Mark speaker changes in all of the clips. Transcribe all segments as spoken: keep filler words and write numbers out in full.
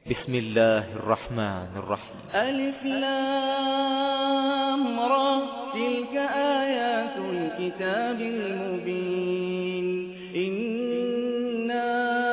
Speaker 1: بسم الله الرحمن الرحيم.
Speaker 2: ألف لام را، تلك آيات الكتاب المبين. إنا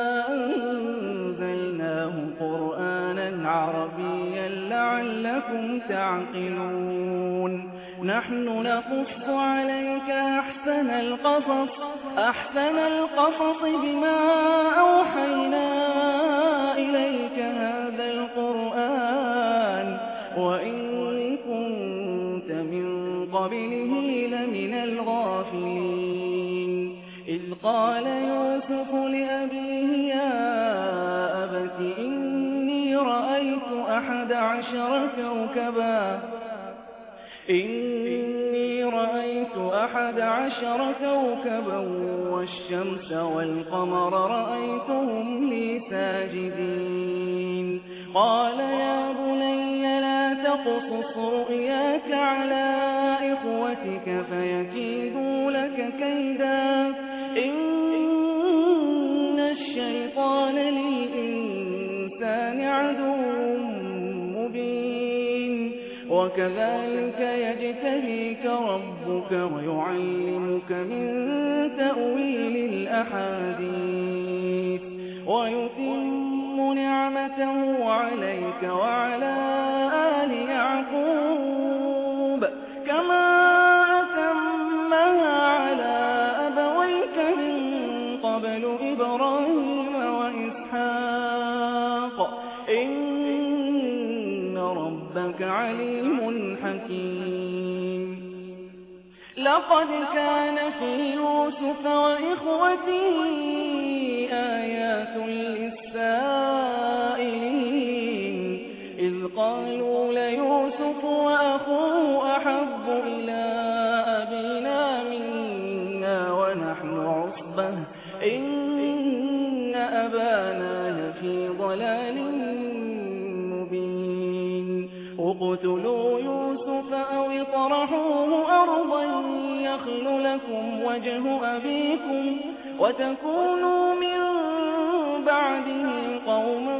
Speaker 2: أنزلناه قرآنا عربيا لعلكم تعقلون. نحن نقص عليك أحسن القصص أحسن القصص بما أوحينا إليك هذا القرآن وإن كنت من قبله لمن الغافلين. إذ قال يوسف لأبيه يا أبت إني رأيت أحد عشر كوكبا إني رأيت أحد عشر كوكبا والشمس والقمر رأيتهم لي ساجدين. قال يا بني لا تقصص رؤياك على إخوتك فيكيدوا لك كيدا إن الشيطان للإنسان عدو مبين. وكذلك يجتبيك ربك ويعلمك من تأويل الأحاديث ويتم نعمته عليك وعلى آل يعقوب كما أتمها على أبويك من قبل إبراهيم وإسحاق إن ربك عليم حكيم. لقد كان في يوسف وإخوته آيات للسائلين إذ قالوا ليوسف وأخوه أحب إلى أبينا منا ونحن عصبة إن أبانا لفي ضلال مبين. اقتلوا يوسف أو اطرحوه أرضا يخل لكم وجه أبيكم وتكونوا من بعده قوما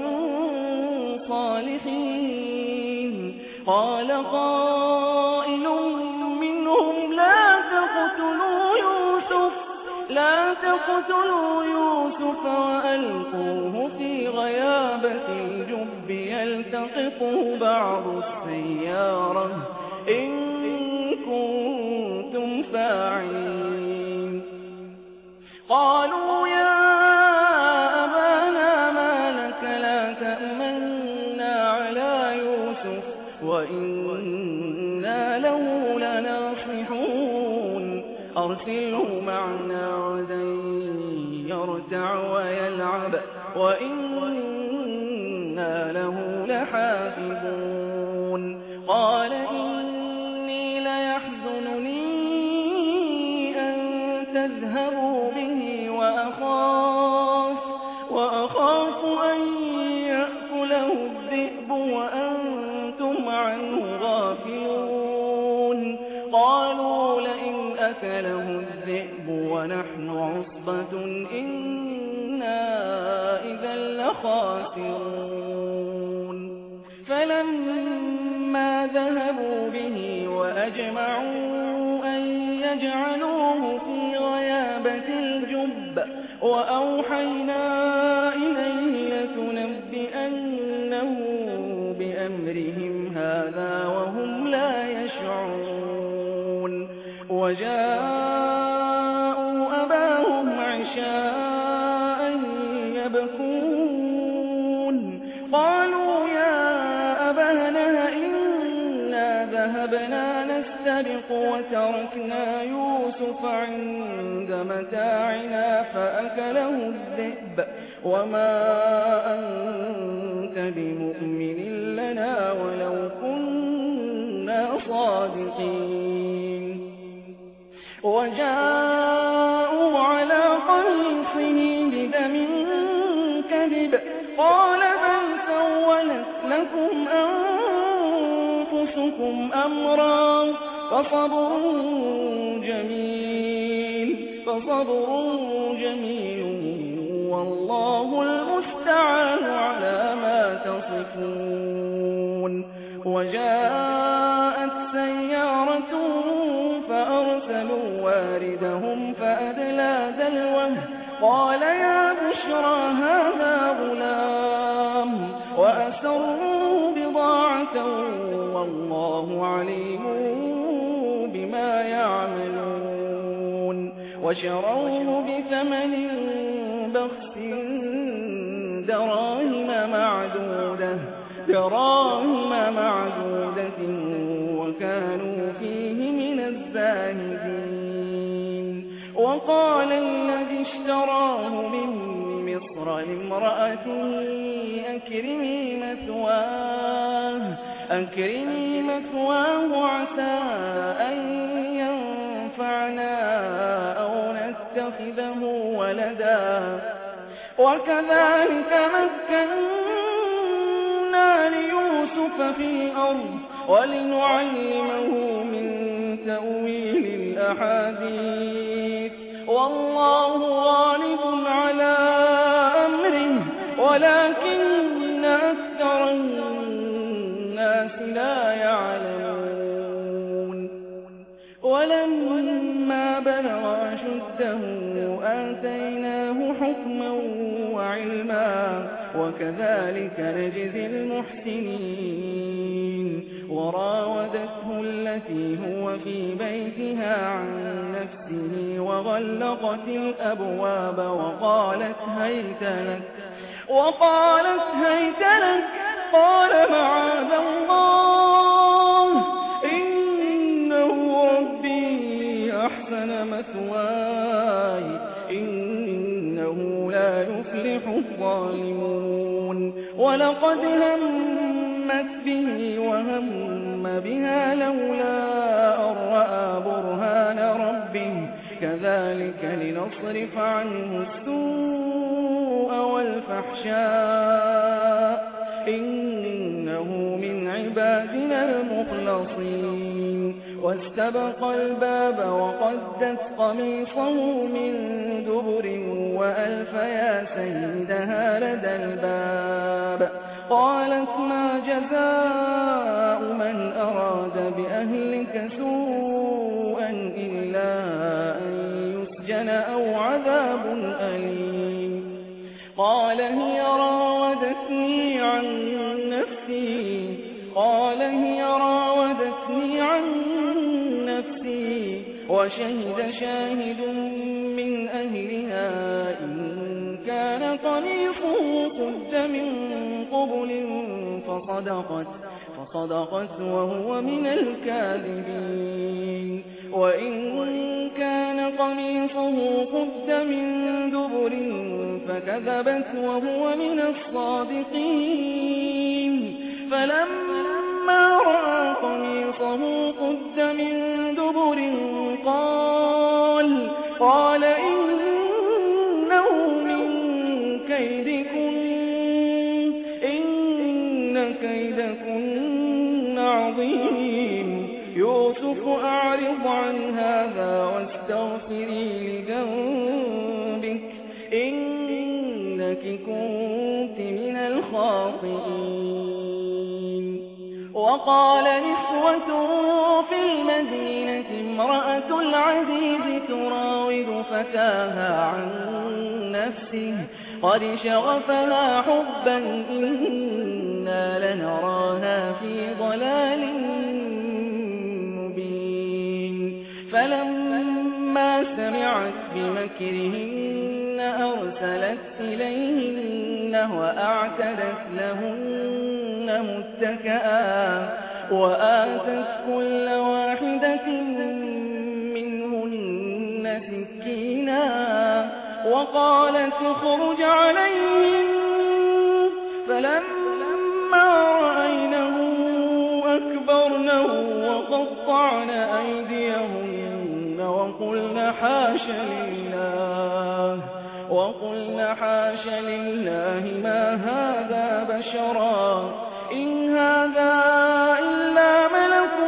Speaker 2: صالحين. قال قائل منهم لا تقتلوا يوسف لا تقتلوا يوسف وألقوه في غيابة الجب يلتقطه بعض السيارة إن كنتم فاعلين. قالوا يا أبانا ما لك لا تأمنا على يوسف وإنا له لناصحون أرسله معنا غدا يرتع ويلعب وإنا له لحافظون. قال إني ليحزنني أن تذهبوا به وأخاف وأخاف أن يأكله الذئب وأنتم عنه غافلون. قالوا لئن أكله الذئب ونحن عصبة إنا إذا لخاسرون. فلما ذهبوا به وأجمعوا أن يجعلوه في غيابة الجب وأوحينا إليه لتنبئنه بأمرهم هذا وهم لا يشعرون. وجاءوا أباهم عشاء يبكون. قالوا يا أبانا إنا ذهبنا نستبق وتركنا يوسف عند متاعنا فأكله الذئب وما أنت بمؤمن لنا ولو كنا صادقين. وجاءوا على قميصه بدم كذب قال بل سولت لكم أنفسكم أمرا فصبر جميل فصبر جميل والله المستعان على ما تصفون. وجاءت سيارة فأرسلوا واردهم فأدلى دلوه قال يا بشرى هذا غلام وأسروا بضاعة والله عليم بما يعملون وشروه بثمن بخس دراهم معدودة دراهم معدودة وكانوا فيه من الزاهدين وقال الذي اشتراه من مصر لامرأته أكرمي مثواه أكرمي مثواه عسى أن ينفعنا أو نتخذه ولدا وكذلك مكنا ليوسف في الأرض ولنعلمه من تأويل الأحاديث والله غالب على أمره ولكن أكثر الناس لا يعلمون ولما بلغ أشده آتيناه حكما وعلما وكذلك نجزي المحسنين وراودته التي هو في بيتها عن نفسه وغلقت الأبواب وقالت هيت لك وقالت هيت لك قال معاذ الله إنه ربي أحسن مثواي إنه لا يفلح الظالمون ولقد همت به وهم بها لولا أن رأى برهان ربه كذلك لنصرف عنه السوء والفحشاء إنه من عبادنا المخلصين واستبق الباب وقدت قميصه من دبر وألف يا سيدها لدى الباب قالت ما جزاء من أراد بأهلك سوءا إلا أن يسجن أو عذاب أليم قال هي راودتني عن نفسي قال هي راودتني عن نفسي وشهد شاهد من أهلها إن كان قميصه قد من قبل فصدقت فصدقت وهو من الكاذبين وإن كان قميصه قد من دبر فكذبت وهو من الصادقين فلما رأى قميصه قد من دبر قال قال إنه من كيدكن إن كيدكن عظيم يوسف أعرض عن هذا واستغفري لذنبك إنك كنت من الخاطئين وقال نسوة في المدينة امرأة العزيز تراود فتاها عن نفسه قد شغفها حبا إنا لنراها في ضلال مبين فلما سمعت بمكرهن أرسلت إليهن وأعتدت لهن متكئا وآتت كل واحدة منهن سكينا وقالت اخرج عليهم فلما رأينه أكبرنه وقطعن أيديهن وقلن حاش لله وقلن حاش لله ما هذا بشرا إن هذا إلا ملك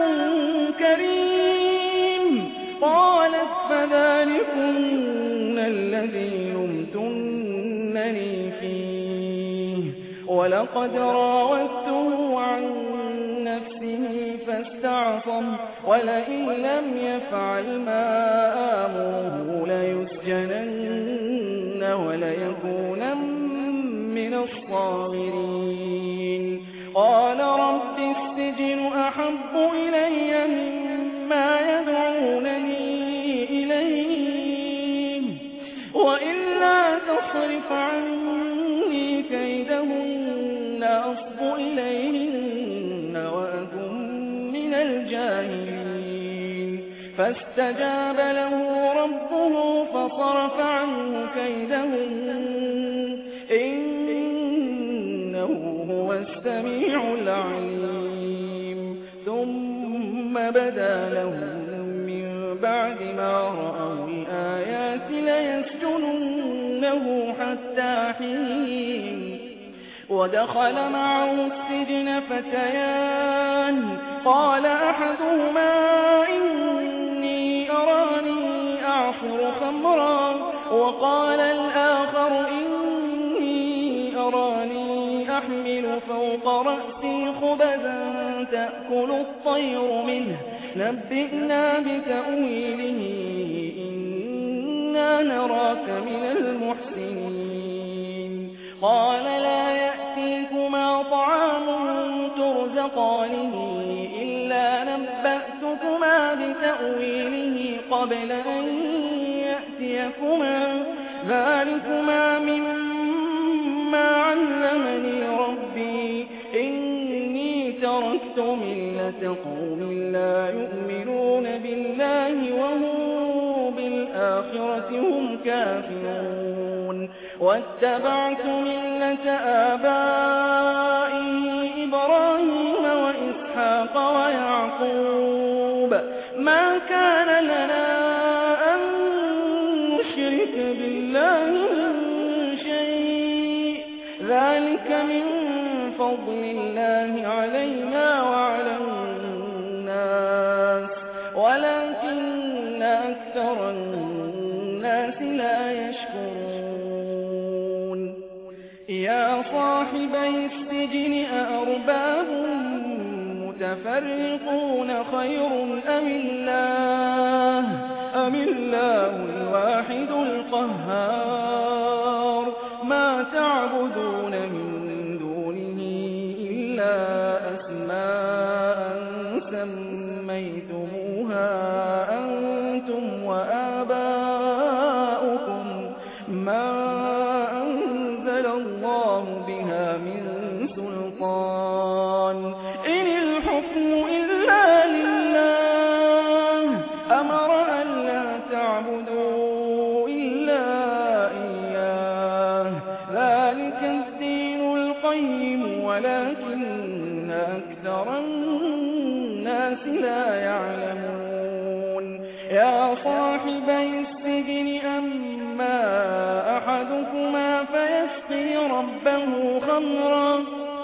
Speaker 2: كريم قالت فذلكن الذي لمتنني فيه ولقد راودته عن نفسه بنفسه فاستعصم ولئن لم يفعل ما آمره ليسجنن وليكونن من الصاغرين قال رب السجن أحب إلي مما يدعونني إليه وإلا تصرف عني كيدهن أصب إليهن وأكن من الجاهلين فاستجاب له ربه فصرف عنه كيدهن إنه هو السميع العليم ثم بدا لهم من بعد ما رأوا الآيات ليسجننه حتى حين ودخل معه السجن فتيان قال أحدهما إني أراني أعصر خمرا وقال الآخر إني أراني أحمل فوق رأسي خبزا تأكل الطير منه نبئنا بتأويله إنا نراك من المحسنين قال لا يأتيكما طعام ترزقانه إلا نبأتكما بتأويله قبل أن يأتيكما ذلكما مما علمني ربي إني تركت ملة قوم لا يؤمنون بالله وهم بالآخرة هم كافرون واتبعت ملة آبائي إبراهيم وإسحاق ويعقوب ما كان لنا أن نشرك بالله من شيء ذلك من فضل الله علينا وعلى الناس ولكن أكثر الناس لا يشكرون يا صاحبي السجن أأرباب متفرقون خير أم الله أم الله الواحد القهار ما تعبدون من دونه إلا أسماء سميتموها أنتم وآباؤكم ما أنزل الله بها من سلطان إن الحكم إلا لله أمر أن لا تعبدوا إلا إياه ذلك الدين القيم ولكن أكثر الناس لا يعلمون يا صاحبي السجن أما أحدكما فيسقي ربه خمرا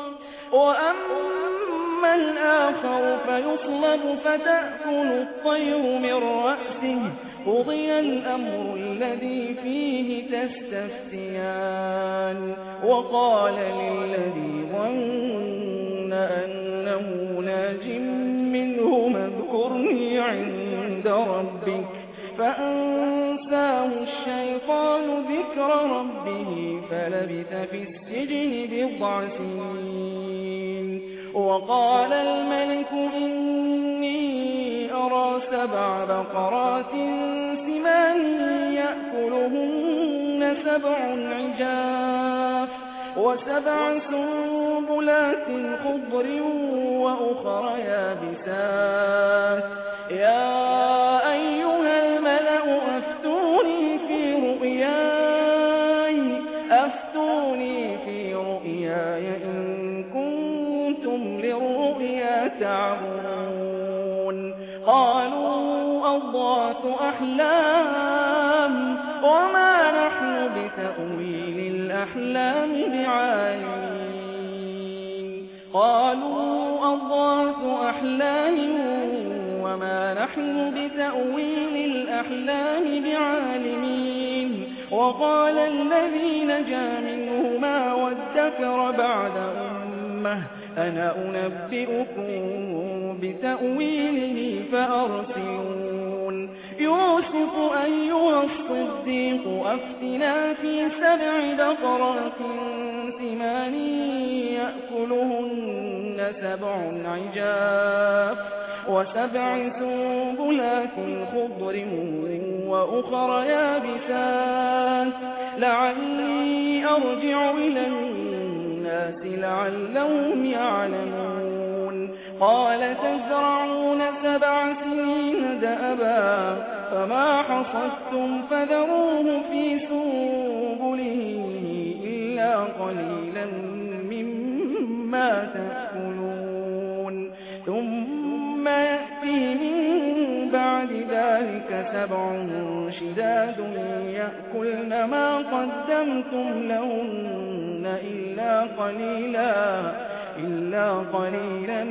Speaker 2: وأما الآخر فيصلب فتأكل الطير من رأسه قضي الأمر الذي فيه تستفتيان وقال للذي ظن أنه ناج منهما اذكرني عند ربك فأنساه الشيطان ذكر ربه فلبث في السجن بضع سنين وقال الملك إني أرى سبع بقرات سمان يأكلهن سبع عجاف وسبع سنبلات خضر وأخر يابسات يا أيها الملأ أفتوني في رؤياي أفتوني في رؤياي إن كنتم للرؤيا تعبرون قالوا أضغاث أحلام وما نحن بتأويل الأحلام بعالمين قالوا أضغاث أحلام وما نحن بتأويل الأحلام بعالمين وقال الذي نجا منهما وادكر بعد أمة أنا أنبئكم بتأويله فأرسلون يوسف أيها الصديق أفتنا في سبع بقرات ثمان يأكلهن سبع عجاف وسبع سنبلات خضر وأخر يابسات لعلي أرجع إلى الناس لعلهم يعلمون قال تزرعون سبع سنين دأبا فما حصدتم فذروه في سنبله إلا قليلا مما تأكلون ثم يأتي من بعد ذلك سبع شداد يأكلن ما قدمتم لهن إلا قليلا إلا قليلا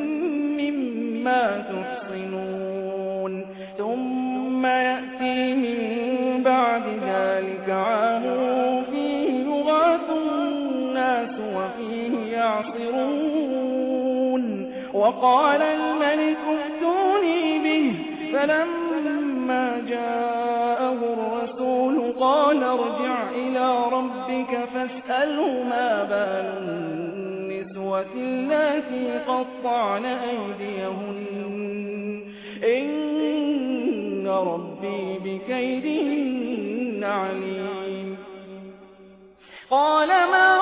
Speaker 2: مما تحصنون ثم يأتي من بعد ذلك عام فيه يغاث الناس وفيه يعصرون وقال الملك ائتوني به فلما جاءه الرسول قال ارجع إلى ربك فاسأله ما بال النسوة اللاتي قطعن أيديهن إن ربي بكيدهن عليم قال ما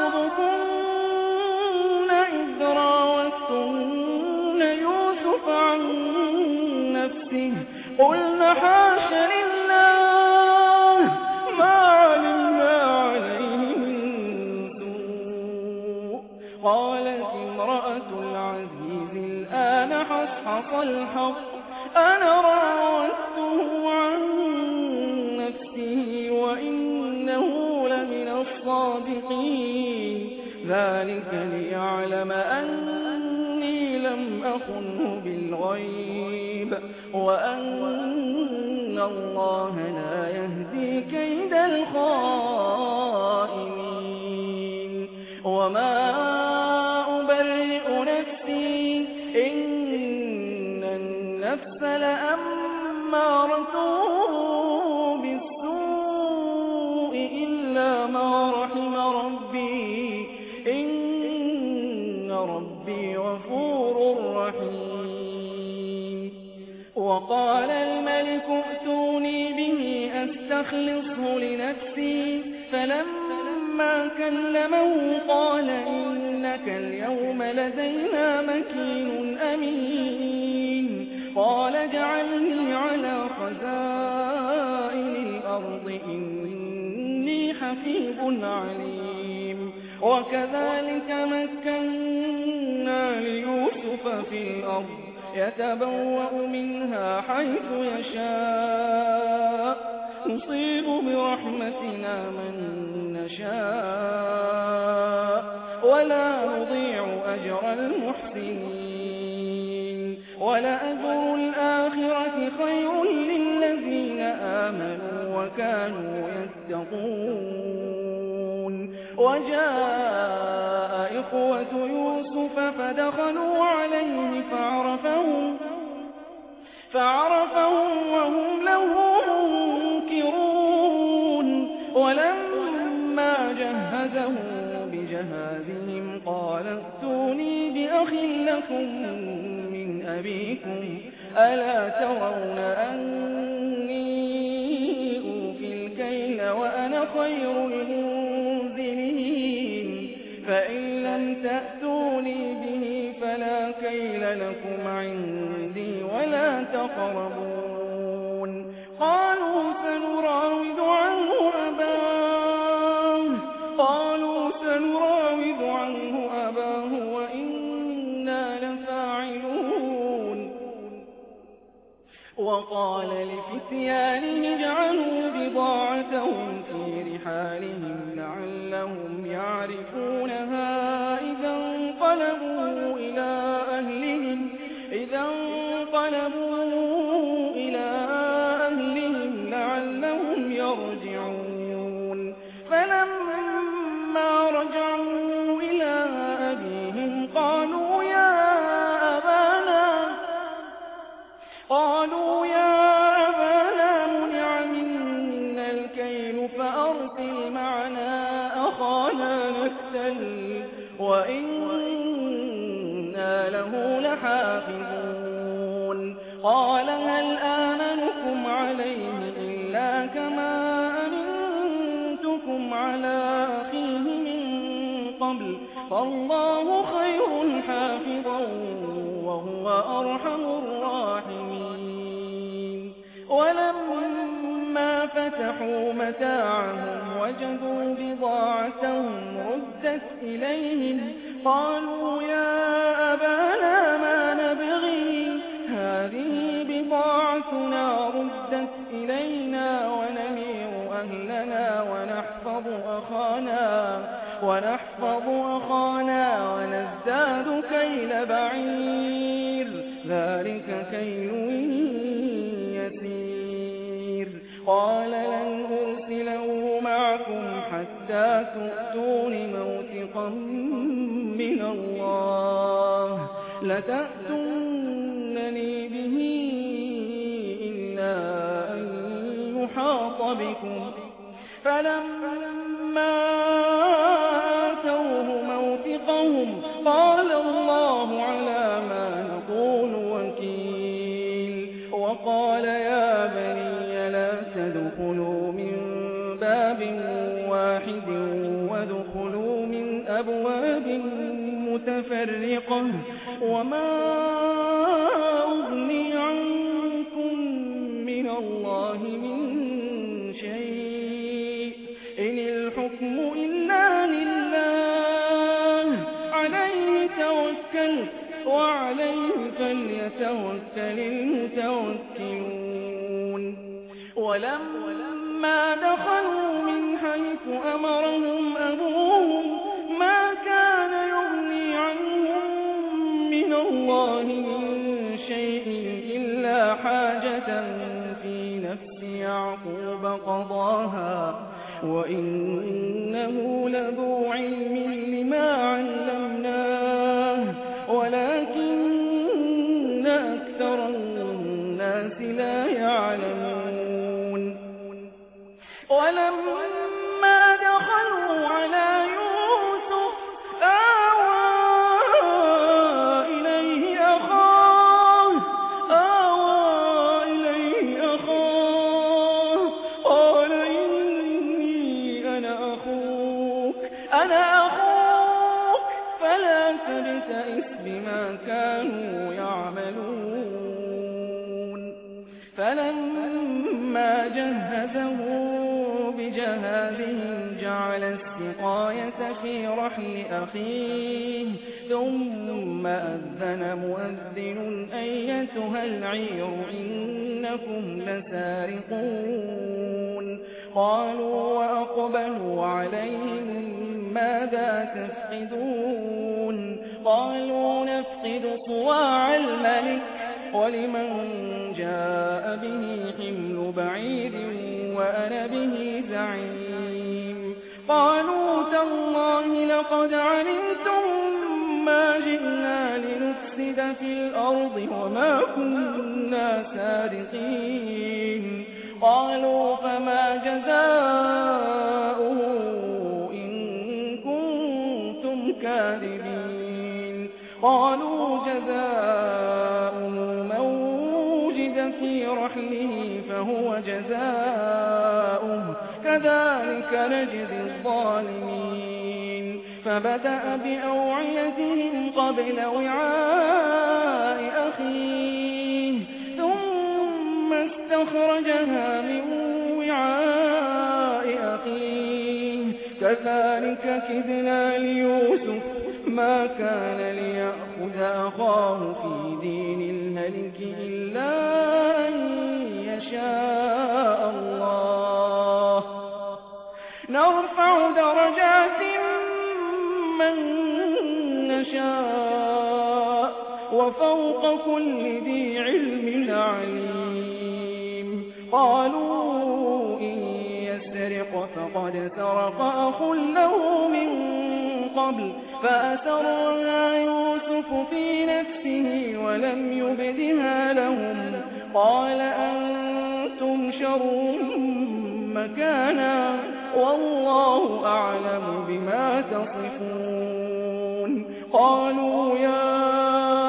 Speaker 2: خطبكن إذ راوتن يوسف عن نفسه قلن حاش لله ما علمنا عليه من سوء قالت امرأة العزيز الآن حصحص الحق أنا راودته عن نفسه وإنه لمن الصادقين ذلك ليعلم أني لم أخنه بالغيب وأن الله لا يهدي كيد الخائنين وما أبرئ نفسي إن النفس لأمارة بالسوء إلا ما رحم ربي إن ربي غفور رحيم وقال الملك ائتوني به أستخلصه لنفسي فلما كلمه قال إنك اليوم لدينا مكين أمين قال اجعلني على خزائن الأرض إني حفيظ عليم وكذلك مكنا ليوسف في الأرض يتبوأ منها حيث يشاء نصيب برحمتنا من نشاء ولا نضيع أجر المحسنين ولأجر الآخرة خير للذين آمنوا وكانوا يتقون وجاء إخوة يوسف فدخلوا عليه فعرفهم فعرفهم وهم له منكرون ولما جهزهم بجهازهم قال ائتوني بأخ لكم من أبيكم ألا ترون أني أوفي الكيل وأنا خير المنزلين فإن لم تأتوني به فلا كيل لكم عندي ولا تقربون قالوا سنراود عنه أباه قالوا سنراود عنه أباه وإنا لفاعلون وقال لفتيانه اجعلوا بضاعتهم في رحالهم لعلهم يعرفونها إذا انقلبوا إلى أهلهم إذا انقلبوا إلى أهلهم لعلهم يرجعون فلما رجعوا إلى أبيهم وإنا له لحافظون قال هل آمنكم عليه إلا كما أمنتكم على أخيه من قبل فالله خير حافظا وهو أرحم الراحمين ولما فتحوا متاعهم وجدوا بضاعتهم ردت إليهم قالوا يا أبانا ما نبغي هذه بضاعتنا ردت إلينا ونمير أهلنا ونحفظ أخانا ونحفظ أخانا ونزداد كيل بعير ذلك كيل يسير قال لن أرسله معكم حتى تؤتون موثقا من الله لتأتونني به إلا أن يحاط بكم فلما آتوه موثقهم قال الله على ما نقول وكيل وقال يا بني لا تدخلوا من باب واحد وادخلوا من أبواب متفرقة وما أغني عنكم من الله من شيء إن الحكم إلا لله عليه توكلت وعليه فليتوكل المتوكلون ولما دخلوا من حيث أمرهم أبوهم ما كان يغني عنهم من الله من شيء إلا حاجة في نفس يعقوب قضاها وإنه لذو علم لما علمناه ولكن أكثر الناس لا يعلمون ولما دخلوا على يوسف آوى إليه أخاه آوى إليه أخاه قال إني أنا أخوك أنا أخوك فلا تبتئس بما كانوا يعملون فلما جهزه بجهازهم جعل السقاية في رحل أخيه ثم أذن مؤذن أيتها العير إنكم لسارقون قالوا وأقبلوا عليهم ماذا تفقدون قالوا نفقد صواع الملك ولمن جاء به حمل بعير وأنا به زعيم قالوا تالله لقد علمتم ما جئنا لنفسد في الأرض وما كنا سارقين قالوا فما جزاؤه إن كنتم كاذبين قالوا جزاؤه من وجد في رحله فهو جزاؤه كذلك نجزي الظالمين فبدأ بأوعيتهم قبل وعاء أخيه ثم استخرجها من وعاء أخيه كذلك كدنا ليوسف ما كان ليأخذ أخاه في دين الملك إلا أن يشاء الله نرفع درجات من نشاء وفوق كل ذي علم عليم قالوا إن يسرق فقد سرق أخ له من قبل فأسرها يوسف في نفسه ولم يبدها لهم قال أنتم شر مكانا والله أعلم بما تصفون قالوا يا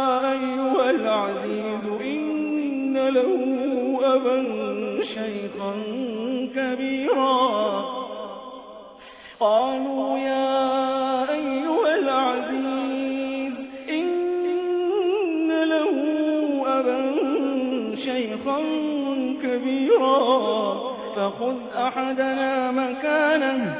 Speaker 2: أبا شيخا كبيرا قالوا يا أيها العزيز إن له أبا شيخا كبيرا فخذ أحدنا مكانه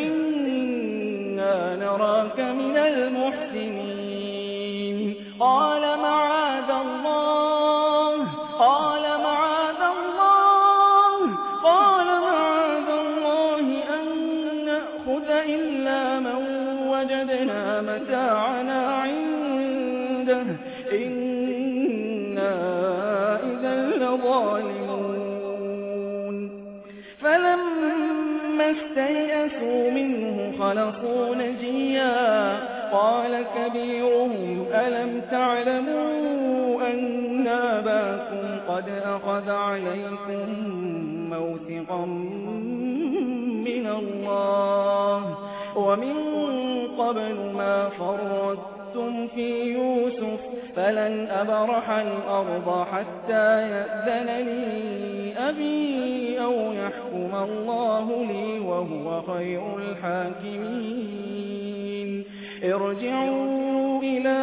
Speaker 2: إنا نراك من المحسنين قال معاذ الله قال معاذ الله قال معاذ الله أن نأخذ إلا من وجدنا متاعنا عنده إنا إذا لظالمون فلما استيئسوا منه خلصوا نجيا قال كبيرهم ألم تعلموا أن أباكم قد أخذ عليكم موثقا من الله ومن قبل ما فرطتم في يوسف فلن أبرح الأرض حتى يأذن لي أبي أو يحكم الله لي وهو خير الحاكمين ارجعوا إلى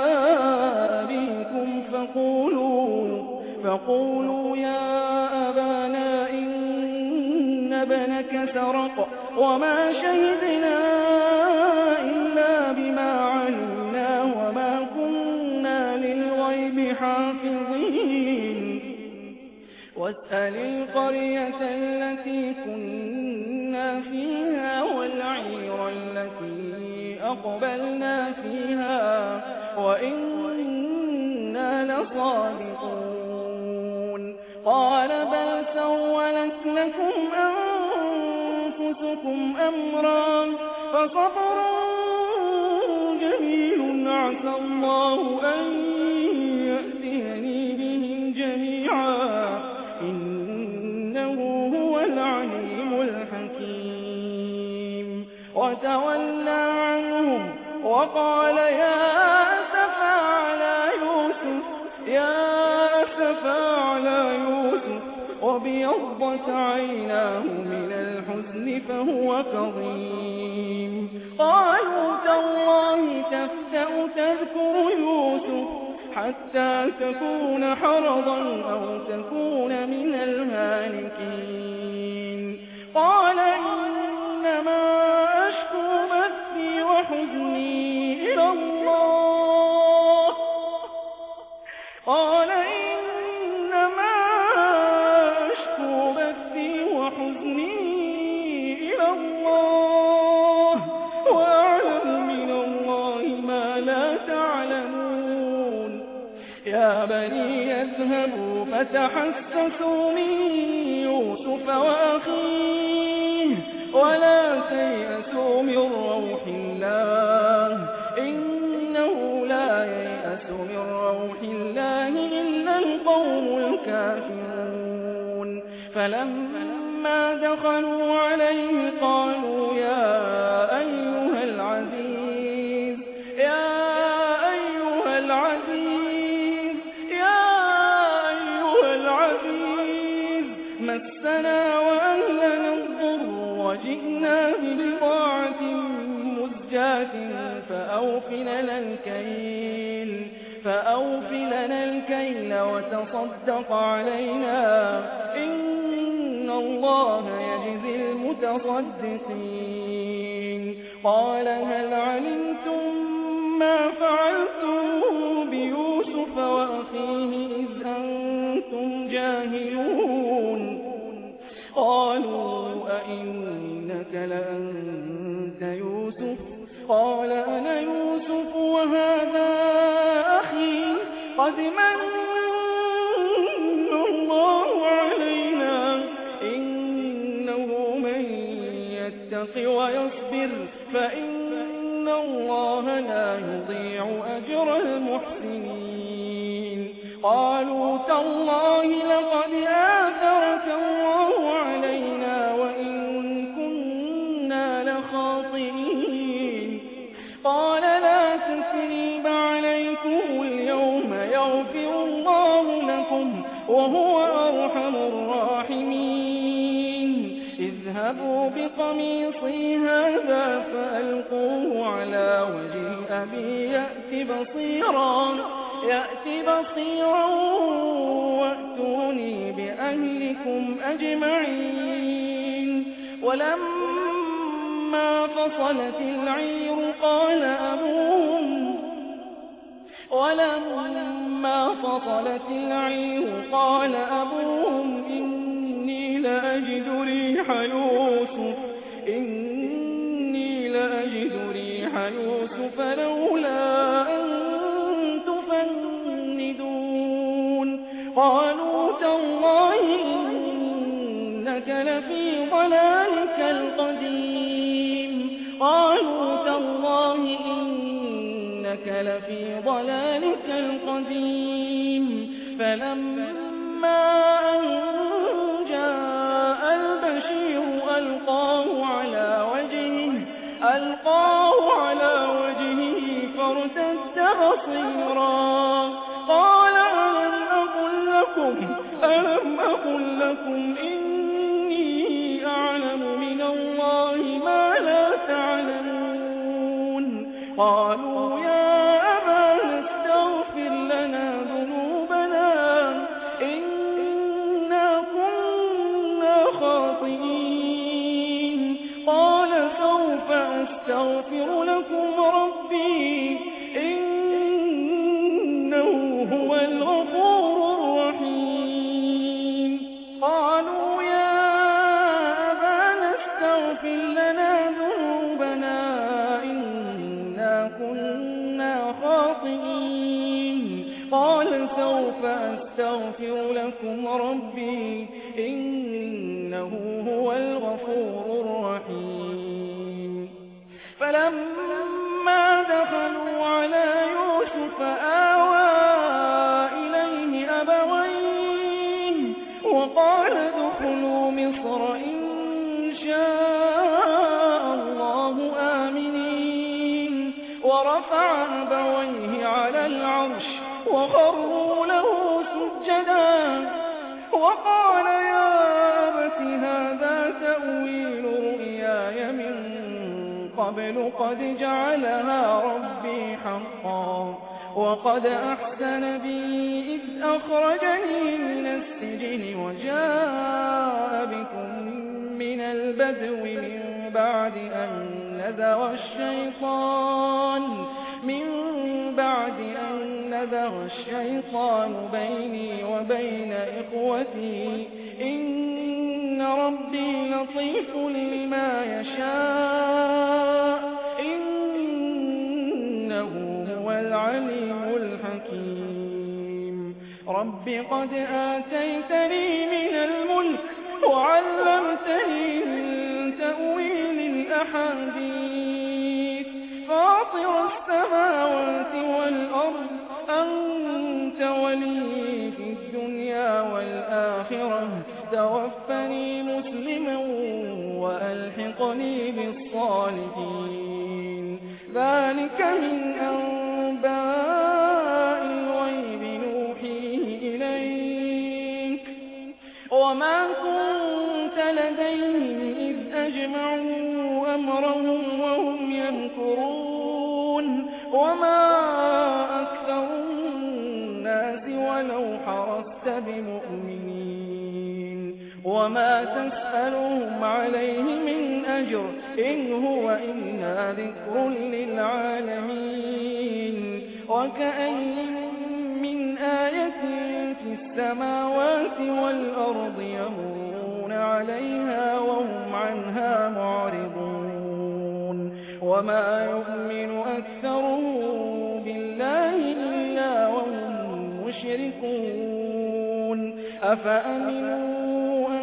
Speaker 2: أبيكم فقولوا فقولوا يا أبانا إن ابنك سرق وما شهدنا إلا بما علمنا وما كنا للغيب حافظين واسأل القرية التي كنا فيها والعير التي أقبلنا فيها وإنا لصادقون قال بل سولت لكم أنفسكم أمرا فصبر جميل عسى الله أن يأتيني بهم جميعا إنه هو العليم الحكيم وتولى عنهم وقال يا أسفا على يوسف يا أسفا على يوسف وابيضت عيناه من الحزن فهو كظيم قالوا تالله تفتأ تذكر يوسف حتى تكون حرضا أو تكون من الهالكين قال إنما أشكو بثي وحزني إلى الله قال إنما أشكو بثي وحزني إلى الله وأعلم من الله ما لا تعلمون يا بني اذهبوا فتحسسوا من يوسف وأخيه ولا تيأسوا من روح الله إنه لا ييأس من روح الله إلا القوم الكافرون فلما دخلوا عليه قالوا يا أيها العزيز يا أيها العزيز يا أيها العزيز مسنا وأهلنا الضر وجئنا ببضاعة مزجاة فأوفلنا الكيل فأوفلنا الكيل وتصدق علينا إن الله يجزي المتصدقين قال هل علمتم ما فعلتم بيوسف وأخيه إذ أنتم جاهلون قالوا أئنك لأنت يوسف قال أنا يوسف وهذا أخي قد من الله علينا إنه من يتق ويصبر فإن الله لا يضيع أجر المحسنين قالوا تالله لقد آثرك الله علينا وإن كنا لخاطئين قال لا تثريب عليكم اليوم يغفر الله لكم لكم وهو أرحم الراحمين اذهبوا بقميصي هذا فألقوه على وجه أبي يأت بصيرا يأت بصيرا وأتوني بأهلكم أجمعين ولما فصلت العير قال أبوهم ولما فصلت العير قال أبوهم إني لأجد ريح يوسف إني لأجد ريح يوسف لولا أن تفندون قالوا تالله إنك لفي ضلالك القديم قالوا تالله إنك لفي ضلالك القديم فلما أن جاء البشير ألقاه على وجهه ألقاه على وجهه فارتد بصيرا قال ألم أقل لكم ألم أقل لكم إني أعلم من الله ما لا تعلمون قالوا يا أبانا استغفر لنا ذنوبنا إنا كنا خاطئين قال سوف أستغفر لكم ربي إنه هو الغفور الرحيم قالوا يا أبانا استغفر لنا ذنوبنا إنا كنا خاطئين قال سوف أستغفر لكم ربي إنه هو الغفور الرحيم فلما دخلوا على يوسف آوى إليه أبويه وقال ادخلوا مصر إن شاء الله آمنين ورفع أبويه على العرش وخروا له سجدا وقال يا أبت هذا تأويل رؤياي من قبل قد جعلها ربي حقا وقد أحسن بي إذ أخرجني من السجن وجاء بكم من البدو من بعد أن نزغ الشيطان من بعد أن نزغ الشيطان بيني وبين إخوتي إن ربي لطيف لما يشاء إنه هو العليم الحكيم رب قد آتيتني من الملك وعلمتني من تأويل الأحاديث فاطر السماوات والأرض أنت ولي في الدنيا والآخرة توفني مسلما وألحقني بالصالحين ذلك من أنباء الغيب نوحيه إليك وما كنت لديهم إذ أجمعوا أمرهم وهم يمكرون وما أكثر الناس ولو حرصت بمؤمنين وما تسألهم عليه من أجر إن هو إلا ذكر للعالمين وكأين من آية في السماوات والأرض يمرون عليها وهم عنها معرضون وما يؤمن أكثرهم بالله إلا وهم مشركون أفأمنوا أن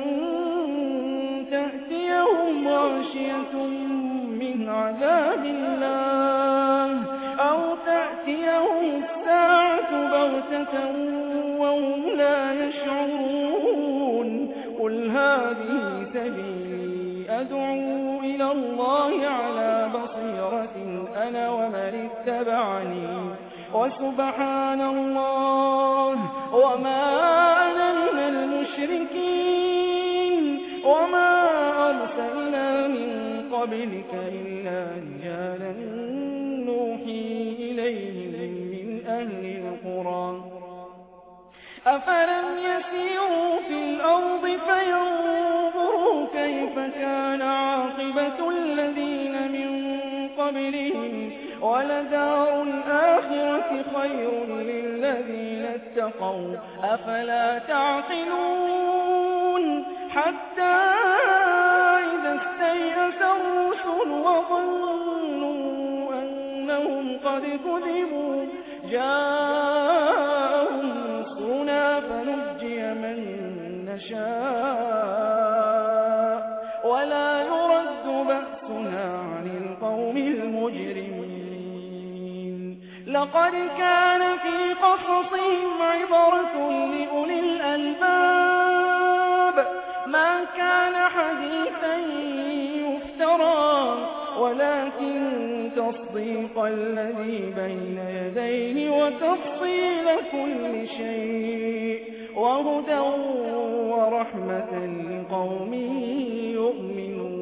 Speaker 2: تأتيهم غاشية من عذاب الله أو تأتيهم الساعة بغتة وهم لا يشعرون قل هذه سبيلي أدعو إلى الله على بصيرة أنا ومن اتبعني وسبحان الله وما أنا من المشركين وما أرسلنا من قبلك إلا رجالا نوحي إليهم من أهل القرى أفلم يسيروا في الأرض فينظروا كيف كان عاقبة الذين من قبلهم ولدار الآخرة خير للذين اتقوا أفلا تعقلون حتى إذا استيأس الرسل وظنوا أنهم قد كذبوا جاءهم رسلنا فنجي من نشاء ولا يرد بأسنا عن القوم المجرمين لقد كان في قصصهم عبرة لأولي الألباب ما كان حديثا يفترى ولكن تصديق الذي بين يديه وتفصيل كل شيء وهدى ورحمة لقوم يؤمنون